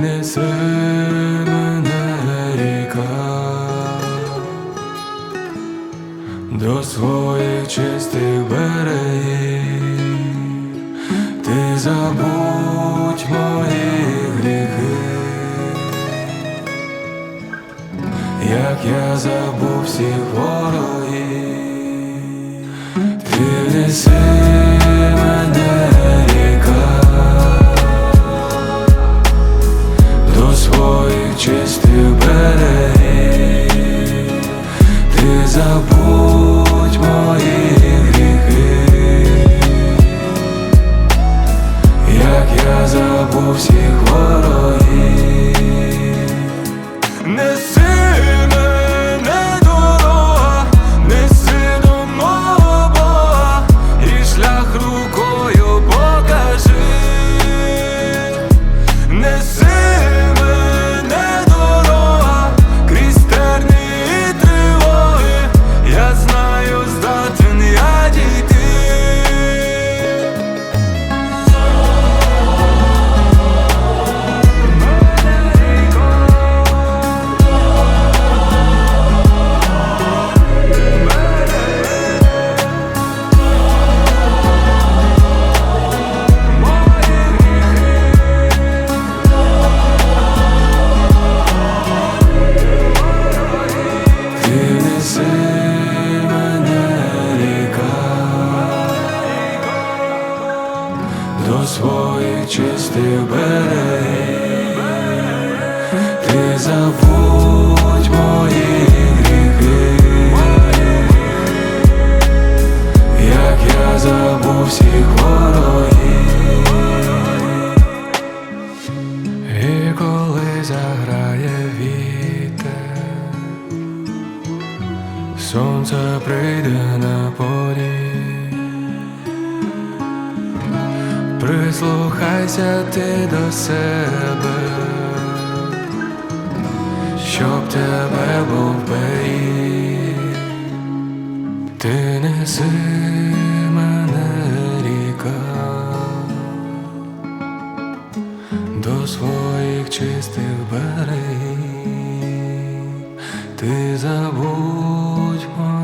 неси мене, ріка, до своїх чистих берегів. Ти забудь мої гріхи, як я забув всіх ворогів. Ти неси мене, ріка, до своїх чистих берегів. Ти забудь мої гріхи, як я забув всіх ворогів. Неси мене, дорога, неси до мого Бога, і шлях рукою покажи. Неси мене, дорога, крізь терни і тривоги, я знаю, здатен я дійти. До своїх чистих берегів. Ти забудь мої гріхи, як я забув всіх ворогів. І коли заграє вітер, сонце прийде на поріг. Прислухайся ти до себе, щоб тебе був беріг. Ти неси мене, ріка, до своїх чистих берегів. Ти забудь